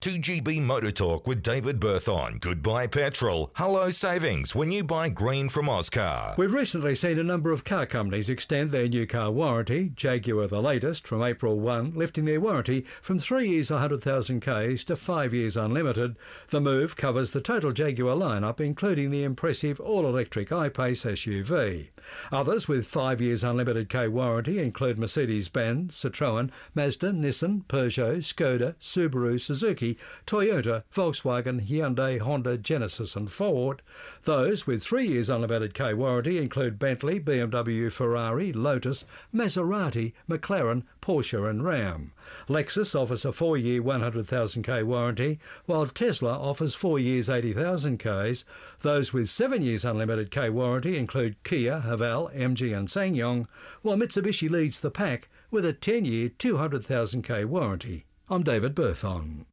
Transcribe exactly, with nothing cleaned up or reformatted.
two G B Motor Talk with David Berthon. Goodbye petrol. Hello savings when you buy green from Oscar. We've recently seen a number of car companies extend their new car warranty, Jaguar the latest, from April first, lifting their warranty from three years one hundred thousand kays to five years unlimited. The move covers the total Jaguar lineup, including the impressive all-electric I-Pace S U V. Others with five years unlimited K warranty include Mercedes-Benz, Citroën, Mazda, Nissan, Peugeot, Skoda, Subaru, Suzuki, Toyota, Volkswagen, Hyundai, Honda, Genesis and Ford. Those with three years unlimited K warranty include Bentley, B M W, Ferrari, Lotus, Maserati, McLaren, Porsche and Ram. Lexus offers a four-year one hundred thousand K warranty, while Tesla offers four years eighty thousand Ks. Those with seven years unlimited K warranty include Kia, Haval, M G and SsangYong, while Mitsubishi leads the pack with a ten-year two hundred thousand K warranty. I'm David Berthon.